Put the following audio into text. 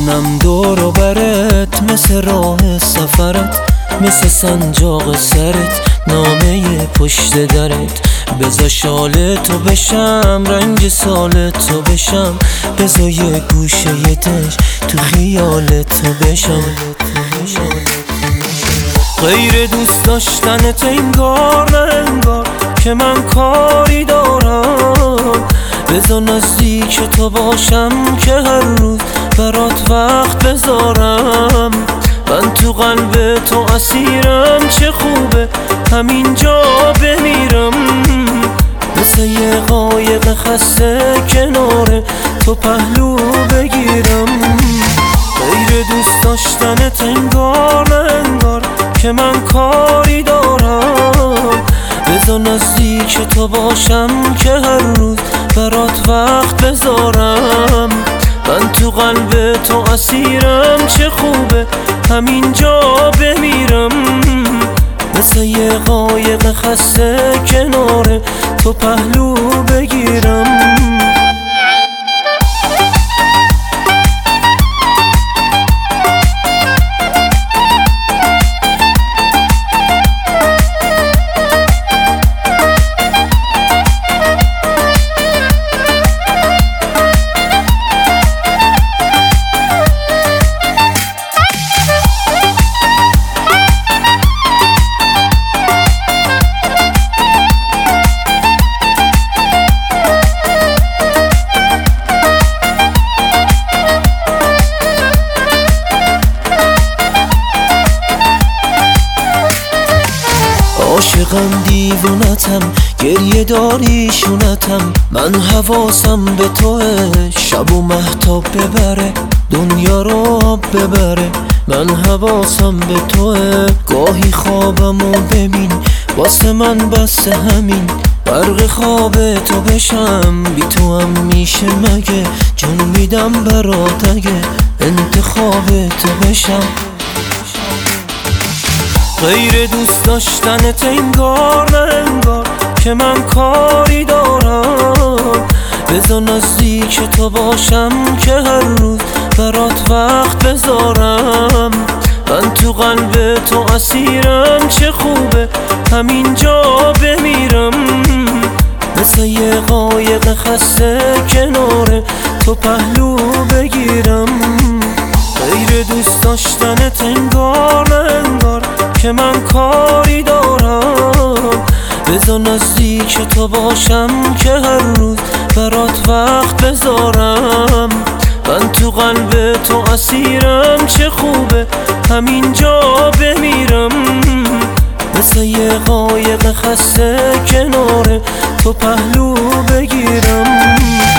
میکنم دور و برت، مثل راه سفرت، مثل سنجاق سرت، نامه پشت درت. بذار شال تو بشم، رنگ سال تو بشم، بذار یه گوشه یه دش تو خیال تو بشم. غیر دوست داشتنت انگار نه انگار که من کاری دارم. بذار نزدیک تو باشم که هر روز برات وقت بذارم. من تو قلب تو اسیرم، چه خوبه همینجا بمیرم. مثل یه قایق خسته کنار تو پهلو بگیرم. غیر دوست داشتنت انگار نه انگار که من کاری دارم. بذار نزدیک تو باشم که هر روز برات وقت بذارم. من تو قلب تو اسیرم، چه خوبه همینجا بمیرم. مثل یه قایق خسته کنار تو پهلو بگیرم. عاشقم دیوونتم، گریه داری شونتم. من حواسم به توه، شب و مهتاب ببره، دنیا رو آب ببره. من حواسم به توه، گاهی خوابمو ببین، واسه من بسته همین. برق خواب تو بشم، بی تو هم میشه مگه؟ جون میدم برات اگه انتخاب تو بشم. غیر دوست داشتنت انگار نه انگار که من کاری دارم. بذار نزدیک تو باشم که هر روز برات وقت بذارم. من تو قلب تو اسیرم، چه خوبه همینجا بمیرم. مثل یه قایق خسته کنار تو پهلو بگیرم. غیر دوست داشتنت انگار نه انگار که من کاری دارم. بذار نزدیک تو باشم که هر روز برات وقت بذارم. من تو قلب تو اسیرم، چه خوبه همینجا بمیرم. مثل یه قایق خسته کنار تو پهلو بگیرم.